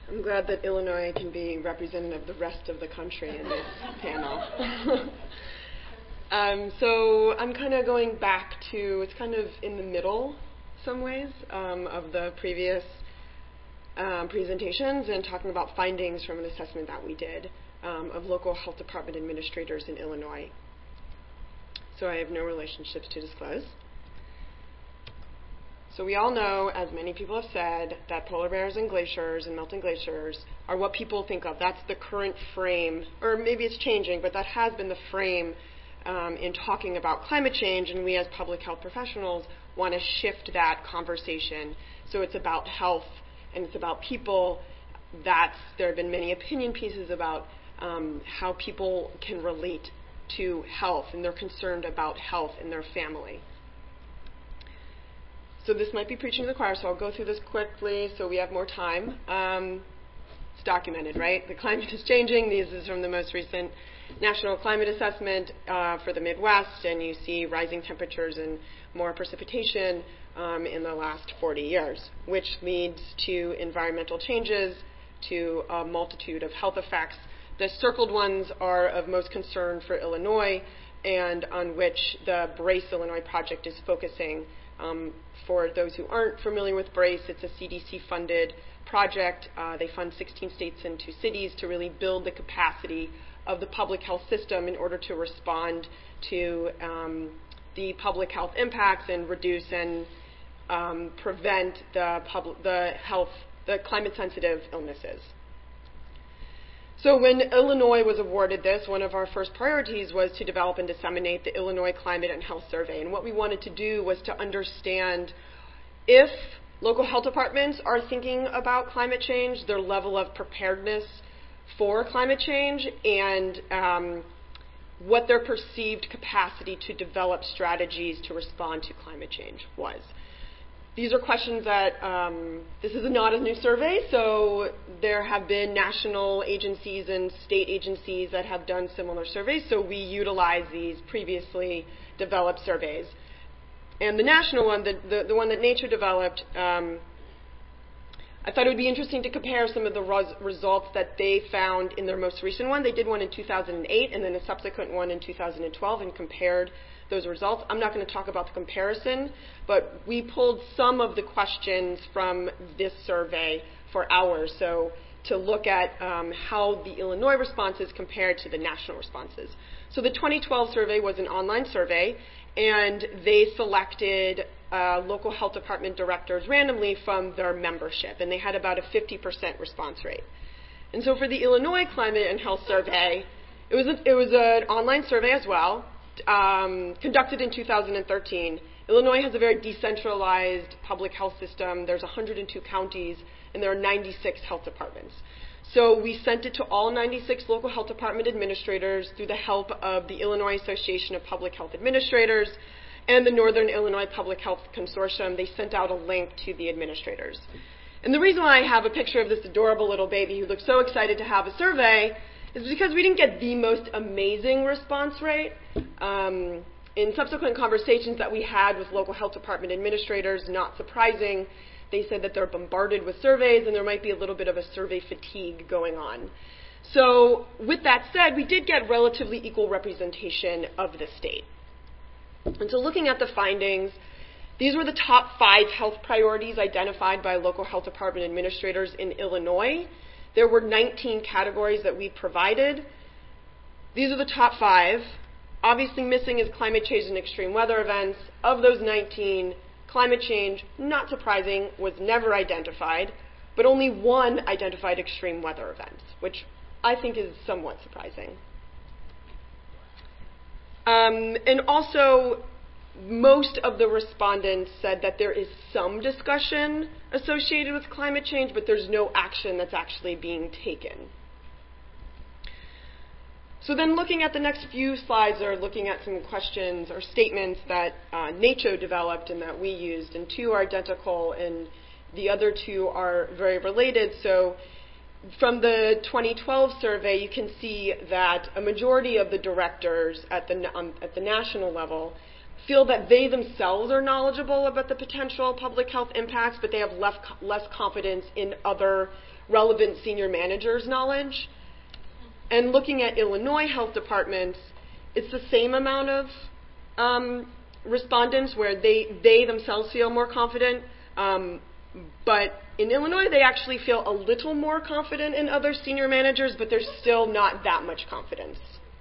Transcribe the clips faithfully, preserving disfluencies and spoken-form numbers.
I'm glad that Illinois can be representative of the rest of the country in this panel. um, so I'm kind of going back to, it's kind of in the middle, some ways, um, of the previous um, presentations and talking about findings from an assessment that we did um, of local health department administrators in Illinois. So I have no relationships to disclose. So we all know, as many people have said, that polar bears and glaciers and melting glaciers are what people think of. That's the current frame, or maybe it's changing, but that has been the frame um, in talking about climate change, and we as public health professionals want to shift that conversation. So it's about health, and it's about people. That's, there have been many opinion pieces about um, how people can relate to health, and they're concerned about health in their family. So this might be preaching to the choir, so I'll go through this quickly so we have more time. Um, it's documented, right? The climate is changing. This is from the most recent National Climate Assessment uh, for the Midwest, and you see rising temperatures and more precipitation um, in the last forty years, which leads to environmental changes, to a multitude of health effects. The circled ones are of most concern for Illinois, and on which the BRACE Illinois project is focusing. Um, for those who aren't familiar with BRACE, it's a C D C-funded project. Uh, they fund sixteen states and two cities to really build the capacity of the public health system in order to respond to um, the public health impacts and reduce and um, prevent the, pub- the health, the climate-sensitive illnesses. So when Illinois was awarded this, one of our first priorities was to develop and disseminate the Illinois Climate and Health Survey. And what we wanted to do was to understand if local health departments are thinking about climate change, their level of preparedness for climate change, and um, what their perceived capacity to develop strategies to respond to climate change was. These are questions that, um, this is not a new survey, so there have been national agencies and state agencies that have done similar surveys, so we utilize these previously developed surveys. And the national one, the, the, the one that Nature developed, um, I thought it would be interesting to compare some of the res- results that they found in their most recent one. They did one in two thousand eight and then a subsequent one in two thousand twelve and compared those results. I'm not going to talk about the comparison, but we pulled some of the questions from this survey for ours, so to look at um, how the Illinois responses compared to the national responses. So the twenty twelve survey was an online survey, and they selected uh, local health department directors randomly from their membership, and they had about a fifty percent response rate. And so for the Illinois Climate and Health Survey, it was, a, it was an online survey as well, Um, conducted in two thousand thirteen. Illinois has a very decentralized public health system. There's one hundred two counties, and there are ninety-six health departments. So we sent it to all ninety-six local health department administrators through the help of the Illinois Association of Public Health Administrators and the Northern Illinois Public Health Consortium. They sent out a link to the administrators. And the reason why I have a picture of this adorable little baby who looks so excited to have a survey is because we didn't get the most amazing response rate. Um, in subsequent conversations that we had with local health department administrators, not surprising, they said that they're bombarded with surveys and there might be a little bit of a survey fatigue going on. So with that said, we did get relatively equal representation of the state. And so looking at the findings, these were the top five health priorities identified by local health department administrators in Illinois. There were nineteen categories that we provided. These are the top five. Obviously missing is climate change and extreme weather events. Of those nineteen, climate change, not surprising, was never identified, but only one identified extreme weather events, which I think is somewhat surprising. Um, and also, most of the respondents said that there is some discussion associated with climate change, but there's no action that's actually being taken. So then looking at the next few slides are looking at some questions or statements that uh, Nature developed and that we used, and two are identical and the other two are very related. So from the twenty twelve survey, you can see that a majority of the directors at the, um, at the national level feel that they themselves are knowledgeable about the potential public health impacts, but they have less, less confidence in other relevant senior managers' knowledge. And looking at Illinois health departments, it's the same amount of um, respondents where they, they themselves feel more confident. Um, but in Illinois, they actually feel a little more confident in other senior managers, but there's still not that much confidence.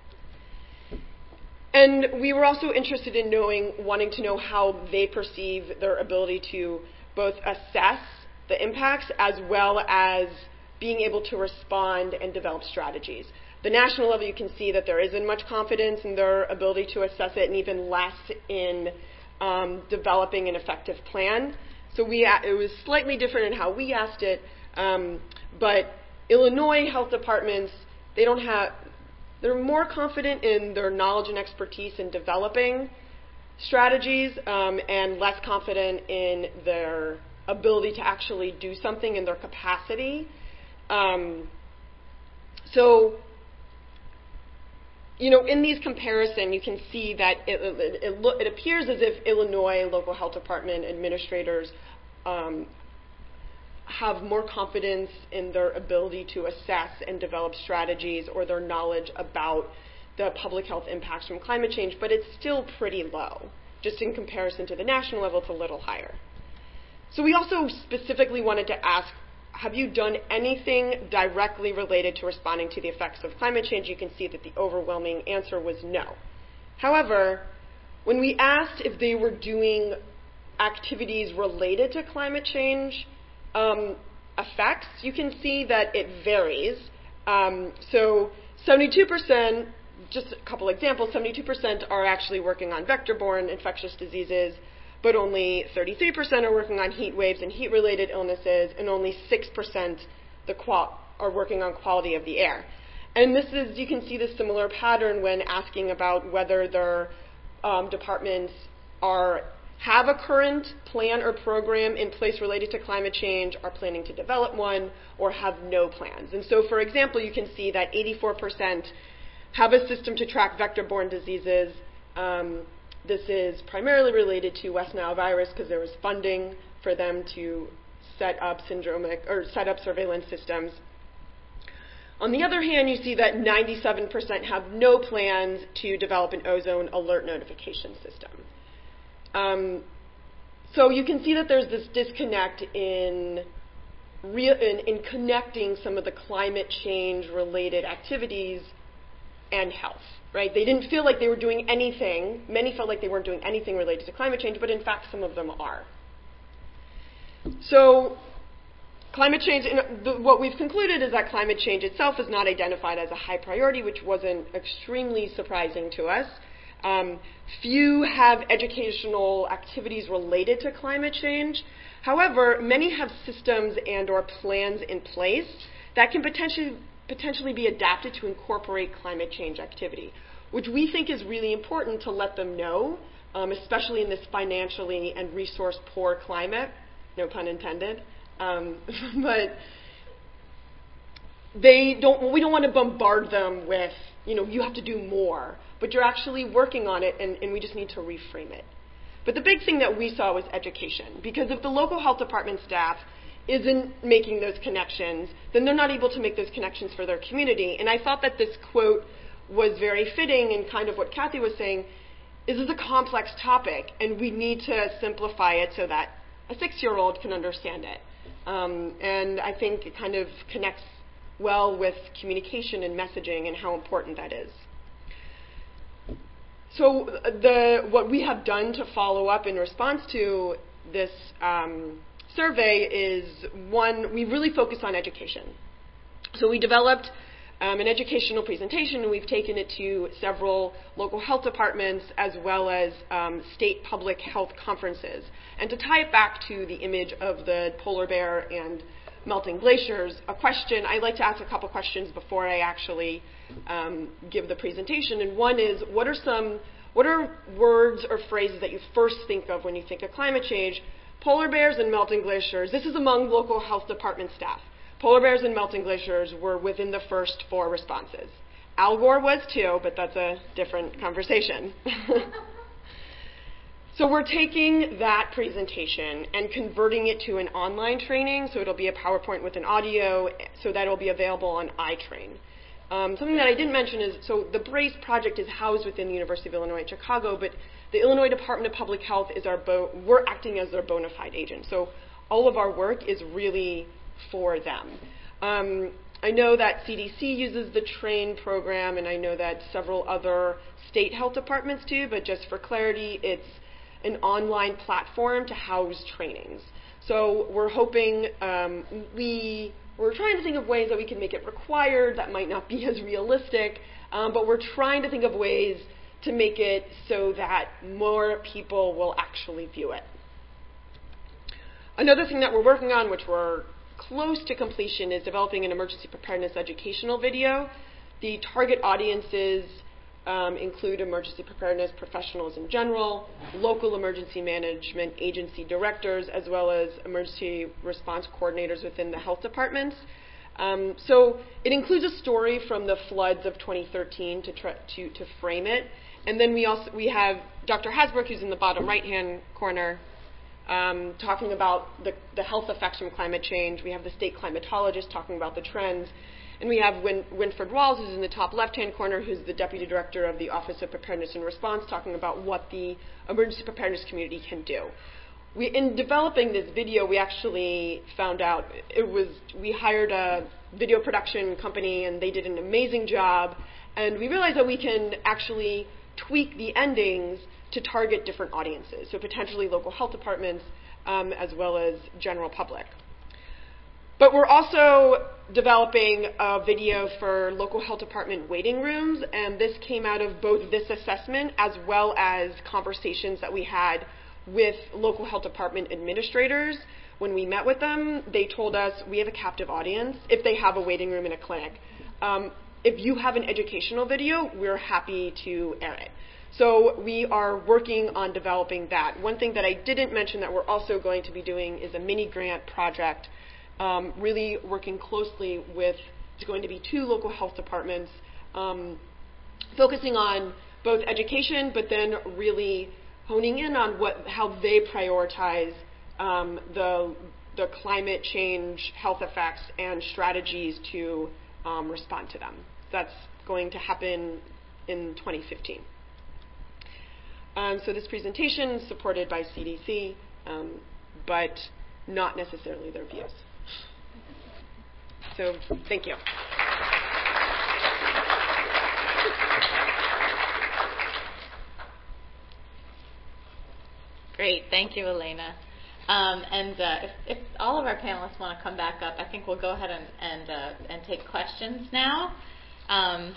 And we were also interested in knowing, wanting to know how they perceive their ability to both assess the impacts as well as being able to respond and develop strategies. The national level, you can see that there isn't much confidence in their ability to assess it, and even less in um, developing an effective plan. So we, it was slightly different in how we asked it, um, but Illinois health departments, they don't have, they're more confident in their knowledge and expertise in developing strategies, um, and less confident in their ability to actually do something in their capacity. Um, so, you know, in these comparison, you can see that it, it, it, lo- it appears as if Illinois local health department administrators um, have more confidence in their ability to assess and develop strategies or their knowledge about the public health impacts from climate change, but it's still pretty low. Just in comparison to the national level, it's a little higher. So we also specifically wanted to ask, have you done anything directly related to responding to the effects of climate change? You can see that the overwhelming answer was no. However, when we asked if they were doing activities related to climate change um, effects, you can see that it varies. Um, so seventy-two percent, just a couple examples, seventy-two percent are actually working on vector-borne infectious diseases, but only thirty-three percent are working on heat waves and heat-related illnesses, and only six percent the qual- are working on quality of the air. And this is, you can see this similar pattern when asking about whether their um, departments are have a current plan or program in place related to climate change, are planning to develop one, or have no plans. And so, for example, you can see that eighty-four percent have a system to track vector-borne diseases. Um, This is primarily related to West Nile virus because there was funding for them to set up syndromic or set up surveillance systems. On the other hand, you see that ninety-seven percent have no plans to develop an ozone alert notification system. Um, so you can see that there's this disconnect in, re- in, in connecting some of the climate change-related activities and health. Right? They didn't feel like they were doing anything. Many felt like they weren't doing anything related to climate change, but in fact, some of them are. So, climate change, the, what we've concluded is that climate change itself is not identified as a high priority, which wasn't extremely surprising to us. Um, few have educational activities related to climate change. However, many have systems and or plans in place that can potentially potentially be adapted to incorporate climate change activity, which we think is really important to let them know, um, especially in this financially and resource-poor climate, no pun intended. Um, but they don't. We don't want to bombard them with, you know, you have to do more, but you're actually working on it, and, and we just need to reframe it. But the big thing that we saw was education, because if the local health department staff isn't making those connections, then they're not able to make those connections for their community. And I thought that this quote was very fitting, and kind of what Kathy was saying, is this is a complex topic, and we need to simplify it so that a six-year-old can understand it. Um, and I think it kind of connects well with communication and messaging and how important that is. So the, what we have done to follow up in response to this um, survey is, one, we really focus on education. So we developed um, an educational presentation, and we've taken it to several local health departments as well as um, state public health conferences. And to tie it back to the image of the polar bear and melting glaciers, a question, I like to ask a couple questions before I actually um, give the presentation. And one is, what are some, what are words or phrases that you first think of when you think of climate change? Polar bears and melting glaciers. This is among local health department staff. Polar bears and melting glaciers were within the first four responses. Al Gore was too, but that's a different conversation. So we're taking that presentation and converting it to an online training, so it'll be a PowerPoint with an audio, so that it'll be available on iTrain. Um, something that I didn't mention is, so the BRACE project is housed within the University of Illinois at Chicago, but the Illinois Department of Public Health is our, bo- we're acting as their bona fide agent. So all of our work is really for them. Um, I know that C D C uses the TRAIN program, and I know that several other state health departments do, but just for clarity, it's an online platform to house trainings. So we're hoping, um, we, we're trying to think of ways that we can make it required. That might not be as realistic, um, but we're trying to think of ways to make it so that more people will actually view it. Another thing that we're working on, which we're close to completion, is developing an emergency preparedness educational video. The target audiences um, include emergency preparedness professionals in general, local emergency management agency directors, as well as emergency response coordinators within the health departments. Um, so it includes a story from the floods of twenty thirteen to, try, to, to frame it. And then we also we have Doctor Hasbrook, who's in the bottom right-hand corner, Um, talking about the, the health effects from climate change. We have the state climatologist talking about the trends. And we have Win- Winfred Walls, who's in the top left-hand corner, who's the deputy director of the Office of Preparedness and Response, talking about what the emergency preparedness community can do. We, in developing this video, we actually found out it was, we hired a video production company, and they did an amazing job. And we realized that we can actually tweak the endings to target different audiences, so potentially local health departments um, as well as general public. But we're also developing a video for local health department waiting rooms, and this came out of both this assessment as well as conversations that we had with local health department administrators. When we met with them, they told us we have a captive audience if they have a waiting room in a clinic. Um, if you have an educational video, we're happy to air it. So we are working on developing that. One thing that I didn't mention that we're also going to be doing is a mini grant project, um, really working closely with, it's going to be two local health departments, um, focusing on both education, but then really honing in on what, how they prioritize um, the, the climate change health effects and strategies to um, respond to them. That's going to happen in twenty fifteen. Um, so this presentation is supported by C D C, um, but not necessarily their views. So thank you. Great, thank you, Elena. Um, and uh, if, if all of our panelists want to come back up, I think we'll go ahead and and, uh, and take questions now. Um,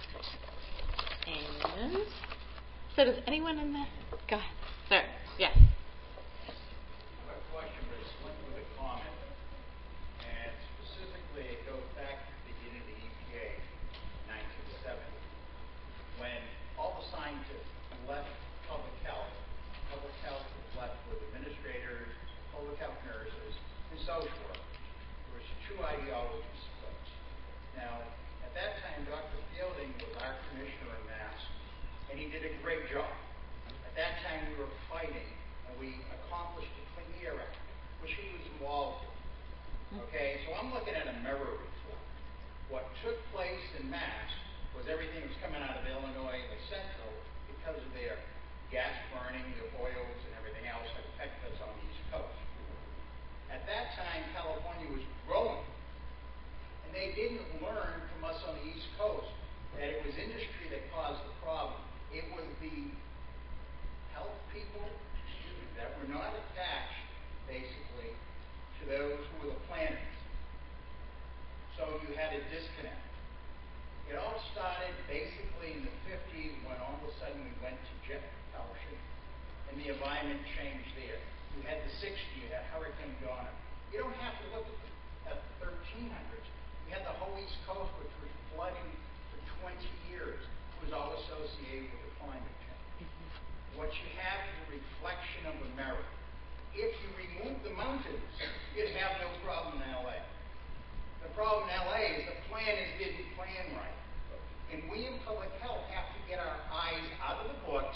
and so does anyone in the... Go ahead. Sir, yes. I have a question, but it's linked with a comment. And specifically, it goes back to the beginning of the E P A, nineteen seventy, when all the scientists left public health. Public health was left with administrators, public health nurses, and social work. There was two ideology splits. Now, at that time, Doctor Fielding was our commissioner in Mass, and he did a great job. At that time, we were fighting, and we accomplished the Clean Air Act, which he was involved in. Okay, so I'm looking at a mirror report. What took place in Mass was everything was coming out of Illinois and the Central because of their gas burning, the oils, and everything else that affected us on the East Coast. At that time, California was growing, and they didn't learn from us on the East Coast that it was industry that caused the problem. It was the health people that were not attached, basically, to those who were the planners. So you had a disconnect. It all started basically in the fifties when all of a sudden we went to jet propulsion and the environment changed there. You had the sixties, you had Hurricane Donna. You don't have to look at the, at the thirteen hundreds. You had the whole East Coast, which was flooding for twenty years. It was all associated with the climate change. What you have is a reflection of a mirror. If you remove the mountains, you'd have no problem in L A. The problem in L A is the planners didn't plan right. And we in public health have to get our eyes out of the books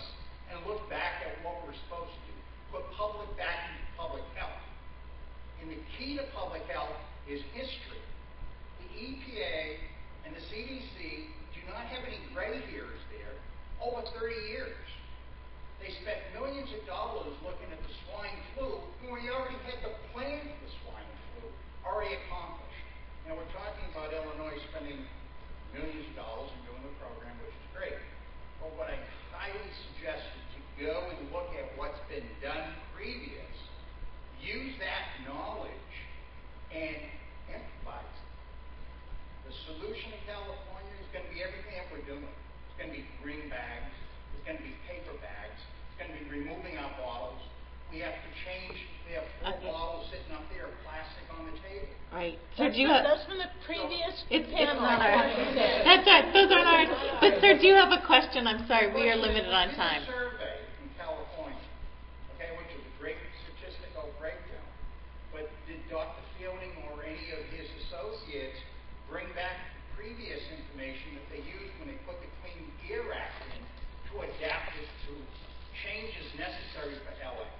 and look back at what we're supposed to do. Put public back into public health. And the key to public health is history. The E P A and the C D C do not have any gray hairs there over thirty years. They spent millions of dollars looking at the swine flu when we already had the plan for the swine flu already accomplished. Now we're talking about Illinois spending millions of dollars and doing the program, which is great. But what I highly suggest is to go and look at what's been done previous, use that knowledge, and improvise it. The solution in California is going to be everything that we're doing. It's going to be green bags. It's going to be paper bags. It's going to be removing our bottles. We have to change. We have four Okay. bottles sitting up there, plastic on the table. Right. Sir, do you have, that's from the previous It's, it's panel. not ours. That's right. Those aren't ours. But sir, do you have a question? I'm sorry, we are limited on We time. did a survey in California, okay, which is a great statistical breakdown. But did Doctor Fielding or any of his associates bring back previous information that they used when they put the Clean Air Act in to adapt it to changes necessary for L A?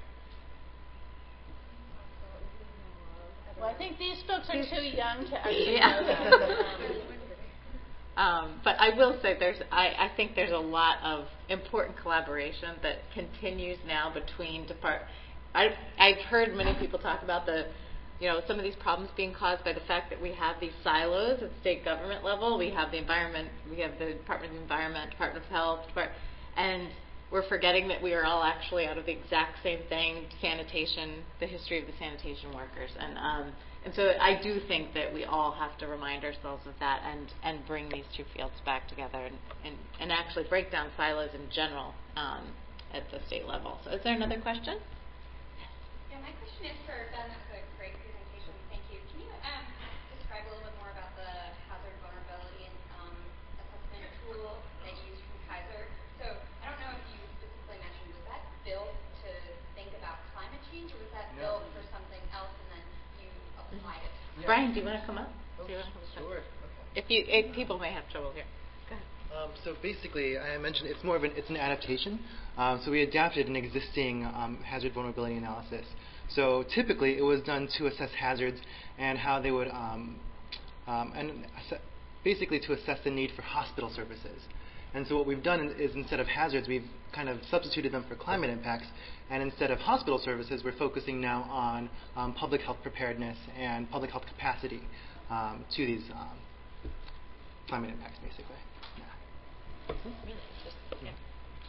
Well, I think these folks are too young to actually Yeah. know that. Um, but I will say there's, I, I think there's a lot of important collaboration that continues now between depart. I've, I've heard many people talk about the, you know, some of these problems being caused by the fact that we have these silos at state government level. We have the environment, we have the Department of Environment, Department of Health, Depart- and we're forgetting that we are all actually out of the exact same thing, sanitation, the history of the sanitation workers. And um, and so I do think that we all have to remind ourselves of that and, and bring these two fields back together and, and, and actually break down silos in general um, at the state level. So is there another question? Yeah, my question is for Ben. That was a great presentation. Thank you. Can you um, describe a little bit more about the hazard vulnerability um, assessment tool that you used from Kaiser? So I don't know if you specifically mentioned, was that built to think about climate change, or was that No. built for something else and then you applied it? Yeah. Brian, do you want to come up? Oh, Do you wanna come up? sure. Okay. If you, if people may have trouble here. Go ahead. Um, so basically, I mentioned it's more of an it's an adaptation. Um, so we adapted an existing um, hazard vulnerability analysis. So typically, it was done to assess hazards and how they would um, um, and ass- basically to assess the need for hospital services. And so what we've done is instead of hazards, we've kind of substituted them for climate impacts. And instead of hospital services, we're focusing now on um, public health preparedness and public health capacity um, to these um, climate impacts, basically. Yeah. Really interesting. Yeah.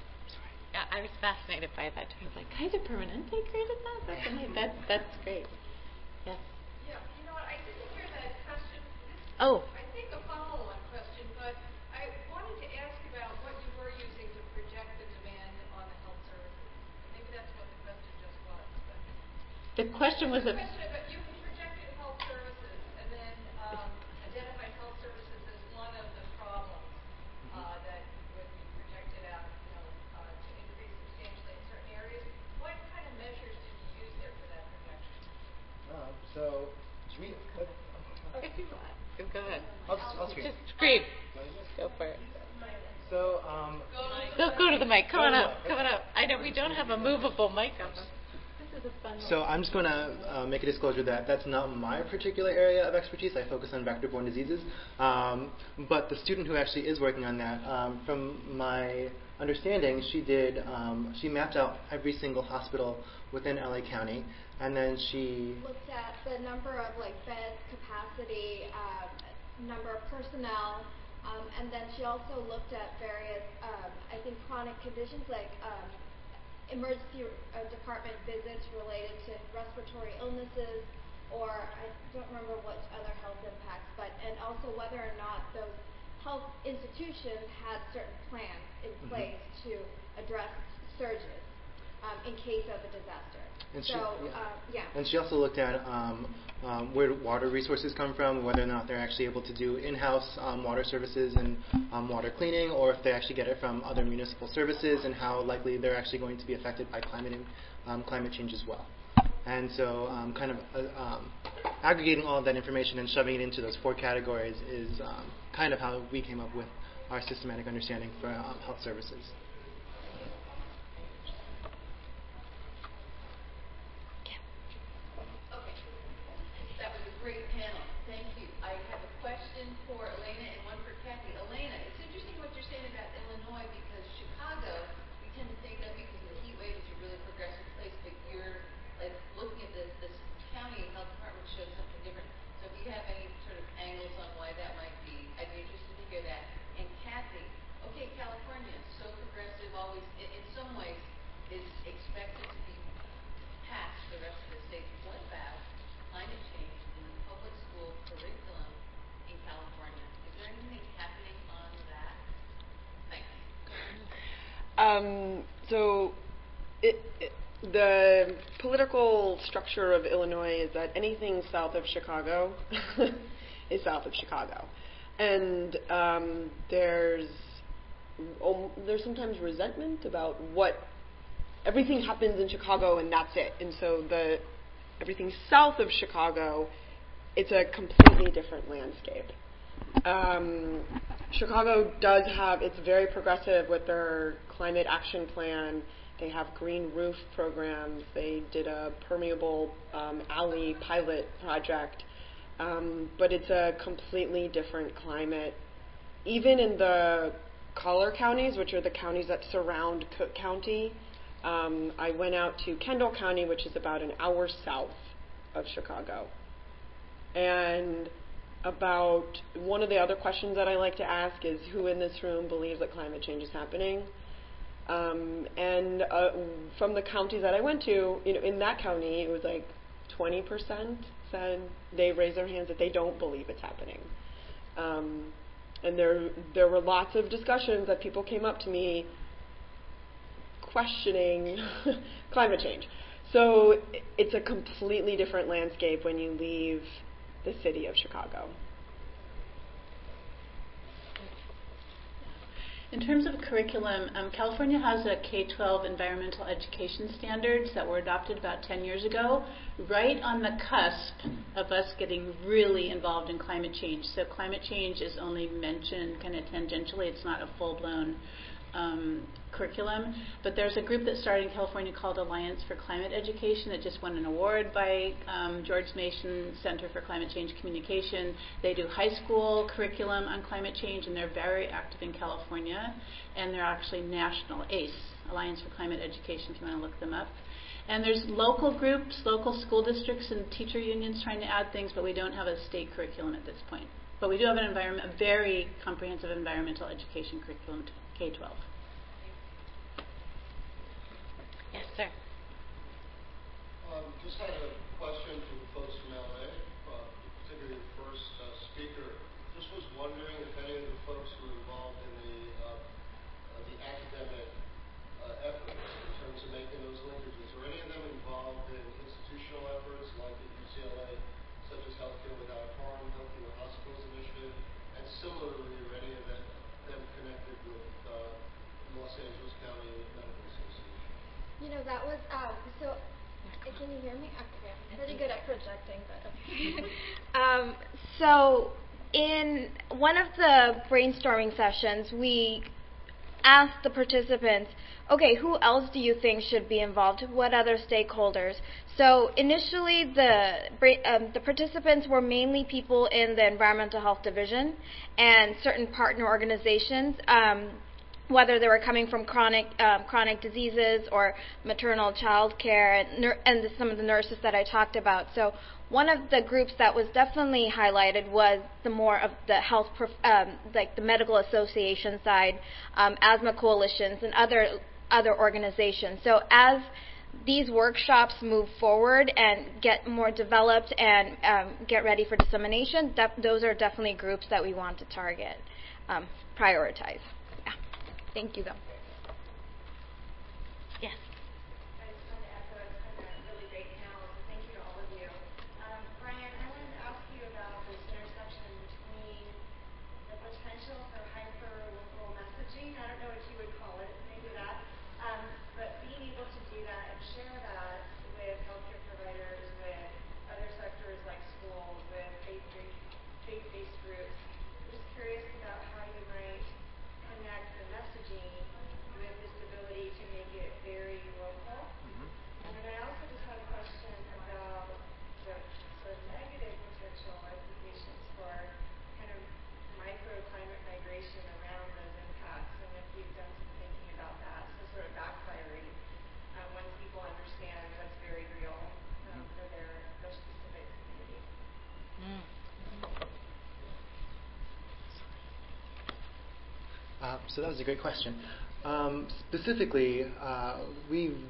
Yeah, I was fascinated by that too. I was like, Kaiser Permanente created that? That's amazing. That's, that's great. Yes. Yeah, you know what, I didn't hear that question. This Oh. I think a follow-on question, but I wanted to ask about what you were using to project the demand on the health services. Maybe that's what the question just was. But The question was the a, question about you projected health services and then um, identified health services as one of the problems uh, that would be projected out, you know, uh, to increase substantially in certain areas. What kind of measures did you use there for that projection? Um, so, we, uh, if you want. Go ahead. I'll, I'll scream. Just scream. Go for it. So, um, Go, go to the mic. Come on Go to up. the mic. Come on up. I know we don't have a movable mic up. This is a fun So I'm just going to uh, make a disclosure that that's not my particular area of expertise. I focus on vector-borne diseases. Um, but the student who actually is working on that, um, from my understanding, she did, um, she mapped out every single hospital within L A County, and then she, Looked at the number of like beds, capacity, um, number of personnel, um, and then she also looked at various, um, I think, chronic conditions like um, emergency uh, department visits related to respiratory illnesses, or I don't remember what other health impacts, but and also whether or not those health institutions had certain plans in Mhm. place to address surges um, in case of a disaster. And she- so, yeah. uh, yeah. and she also looked at um, um, where water resources come from, whether or not they're actually able to do in-house um, water services and um, water cleaning, or if they actually get it from other municipal services, and how likely they're actually going to be affected by climate in, um, climate change as well. And so, um, kind of uh, um, aggregating all of that information and shoving it into those four categories is um, kind of how we came up with our systematic understanding for um, health services. Um, so it, it, the political structure of Illinois is that anything south of Chicago is south of Chicago. And um, there's um, there's sometimes resentment about what everything happens in Chicago and that's it. And so the everything south of Chicago, it's a completely different landscape. Um, Chicago does have, it's very progressive with their climate action plan. They have green roof programs. They did a permeable um, alley pilot project. Um, but it's a completely different climate. Even in the collar counties, which are the counties that surround Cook County, um, I went out to Kendall County, which is about an hour south of Chicago. And about one of the other questions that I like to ask is who in this room believes that climate change is happening? Um, and uh, from the counties that I went to, you know, in that county, it was like twenty percent said they raised their hands that they don't believe it's happening. Um, and there there were lots of discussions that people came up to me questioning climate change. So it's a completely different landscape when you leave the city of Chicago. In terms of curriculum, um, California has a K twelve environmental education standards that were adopted about ten years ago, right on the cusp of us getting really involved in climate change. So climate change is only mentioned kind of tangentially. It's not a full-blown um, curriculum. But there's a group that started in California called Alliance for Climate Education that just won an award by um, George Mason Center for Climate Change Communication. They do high school curriculum on climate change, and they're very active in California. And they're actually national, A C E, Alliance for Climate Education, if you want to look them up. And there's local groups, local school districts and teacher unions trying to add things, but we don't have a state curriculum at this point. But we do have an environment, a very comprehensive environmental education curriculum, K twelve. Yes, sir. Um, just had a question to the folks from L A, uh, particularly the first uh, speaker. Just was wondering if any of the folks who were involved in the uh, uh, the academic uh, efforts in terms of making those linkages, are any of them involved in institutional efforts like at U C L A, such as Healthcare Without Harm, Healthcare with Hospitals Initiative, and similarly, are any of them, them connected with uh, Los Angeles County Medical Association? You know, that was, um, so, uh, can you hear me? Okay, I'm pretty good at projecting, but okay. um, so, in one of the brainstorming sessions, we asked the participants, okay, who else do you think should be involved? What other stakeholders? So initially, the um, the participants were mainly people in the Environmental Health Division and certain partner organizations, um, whether they were coming from chronic um, chronic diseases or maternal child care, and, nur- and the, some of the nurses that I talked about. So one of the groups that was definitely highlighted was the more of the health, prof- um, like the medical association side, um, asthma coalitions, and other other organizations. So as these workshops move forward and get more developed and um, get ready for dissemination, def- those are definitely groups that we want to target, um, prioritize. Yeah. Thank you, though. Yes. I just wanted to echo, it's been a really great panel, so thank you to all of you. Um, Brian, I wanted to ask you about this intersection between the potential for hyper-local messaging. I don't know what you would call it, maybe that. Um, but being able to do that and share that with healthcare providers, with other sectors like schools, with faith-based, faith-based groups. I'm just curious about how you might connect the messaging with this ability to make it very local. Mm-hmm. And then I also just had a question about the sort of negative potential implications for kind of microclimate migration around those impacts, and if you've done some thinking about that, so sort of backfiring um, once people understand what's very real um, for their, their specific community. Mm. Uh, so that was a great question. Um, specifically, uh, we've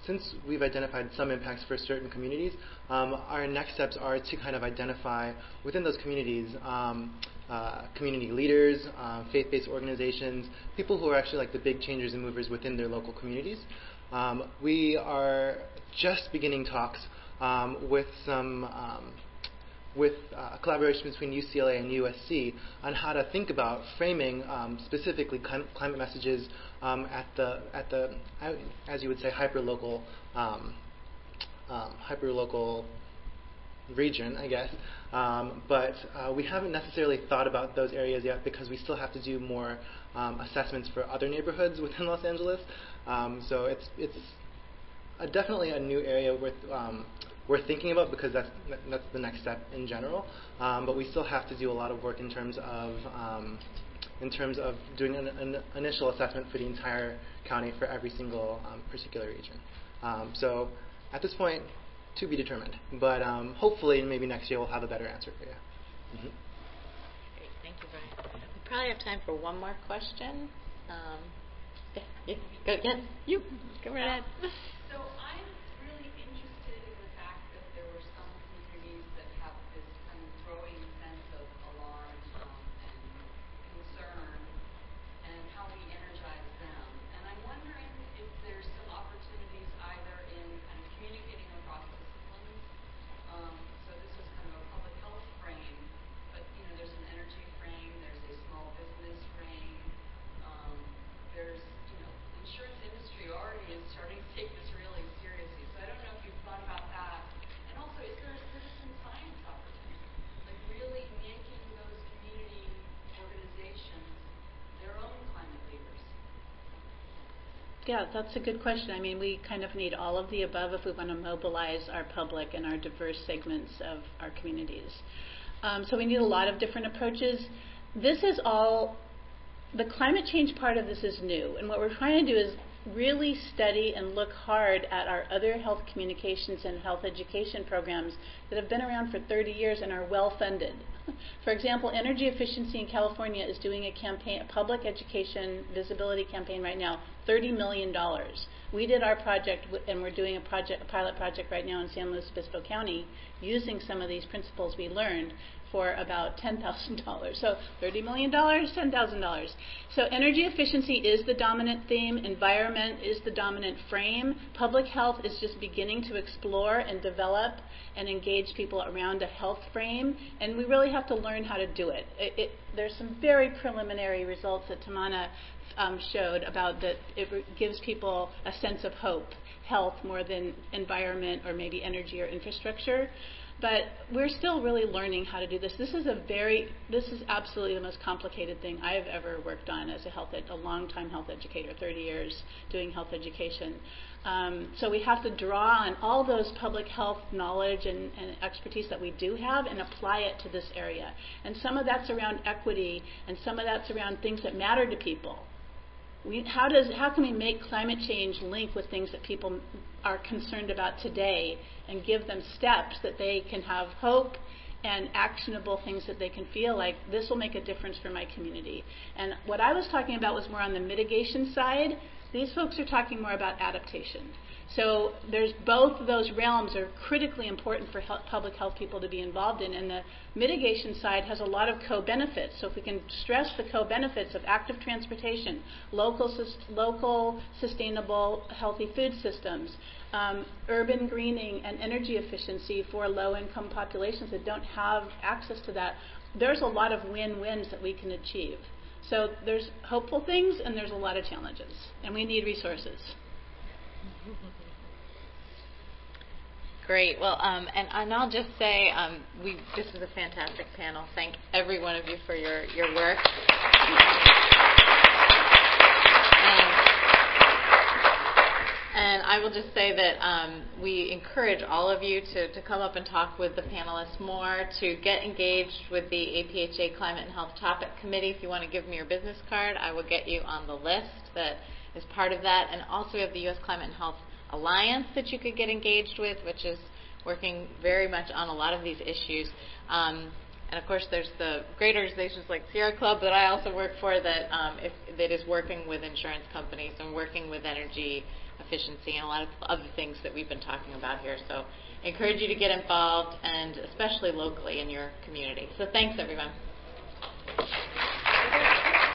since we've identified some impacts for certain communities, um, our next steps are to kind of identify within those communities um, uh, community leaders, uh, faith-based organizations, people who are actually like the big changers and movers within their local communities. Um, we are just beginning talks um, with some um, with uh, collaboration between U C L A and U S C on how to think about framing um, specifically clim- climate messages um, at the at the as you would say hyperlocal um, um, hyperlocal region, I guess. Um, but uh, we haven't necessarily thought about those areas yet because we still have to do more um, assessments for other neighborhoods within Los Angeles. Um, so it's it's a, definitely a new area with um, we're thinking about because that's that's the next step in general. Um, but we still have to do a lot of work in terms of um, in terms of doing an, an initial assessment for the entire county for every single um, particular region. Um, so at this point, to be determined. But um, hopefully, maybe next year we'll have a better answer for you. Mm-hmm. Great, thank you, Brian. We probably have time for one more question. Um, yeah, yeah, go, yes, you go right ahead. So I'm really interested in the fact that there were some communities that have this kind of growing sense of alarm um, and concern, and how we energize them. And I'm wondering if there's some opportunities either in kind of communicating across disciplines. Um, so this was kind of a public health frame, but you know, there's an energy frame, there's a small business frame, um, there's you know, insurance industry already is starting to take this really seriously. So I don't know if you've thought about that. And also, is there a citizen science opportunity, like really making those community organizations their own climate leaders? Yeah, that's a good question. I mean, we kind of need all of the above if we want to mobilize our public and our diverse segments of our communities. Um, so we need a lot of different approaches. This is all, the climate change part of this is new. And what we're trying to do is really study and look hard at our other health communications and health education programs that have been around for thirty years and are well funded. For example, energy efficiency in California is doing a campaign, a public education visibility campaign right now, thirty million dollars. We did our project, and we're doing a project, a pilot project right now in San Luis Obispo County, using some of these principles we learned for about ten thousand dollars. So thirty million dollars, ten thousand dollars. So energy efficiency is the dominant theme. Environment is the dominant frame. Public health is just beginning to explore and develop and engage people around a health frame. And we really have to learn how to do it. it, it there's some very preliminary results that Tamana um, showed about that it re- gives people a sense of hope, health more than environment or maybe energy or infrastructure. But we're still really learning how to do this. This is a very, this is absolutely the most complicated thing I have ever worked on as a health, ed, a long-time health educator, thirty years doing health education. Um, so we have to draw on all those public health knowledge and, and expertise that we do have and apply it to this area. And some of that's around equity, and some of that's around things that matter to people. We, how does how can we make climate change link with things that people are concerned about today and give them steps that they can have hope and actionable things that they can feel like this will make a difference for my community. And what I was talking about was more on the mitigation side. These folks are talking more about adaptation. So there's both of those realms are critically important for health, public health people to be involved in, and the mitigation side has a lot of co-benefits. So if we can stress the co-benefits of active transportation, local, sus- local sustainable, healthy food systems, um, urban greening and energy efficiency for low-income populations that don't have access to that, there's a lot of win-wins that we can achieve. So there's hopeful things and there's a lot of challenges, and we need resources. Great. Well, um, and, and I'll just say um, we this was a fantastic panel. Thank every one of you for your, your work. Um, and I will just say that um, we encourage all of you to, to come up and talk with the panelists more, to get engaged with the A P H A Climate and Health Topic Committee. If you want to give me your business card, I will get you on the list that is part of that. And also we have the U S Climate and Health Alliance that you could get engaged with, which is working very much on a lot of these issues. Um, and of course, there's the great organizations like Sierra Club that I also work for that um, if, that is working with insurance companies and working with energy efficiency, and a lot of other things that we've been talking about here. So I encourage you to get involved, and especially locally in your community. So thanks, everyone.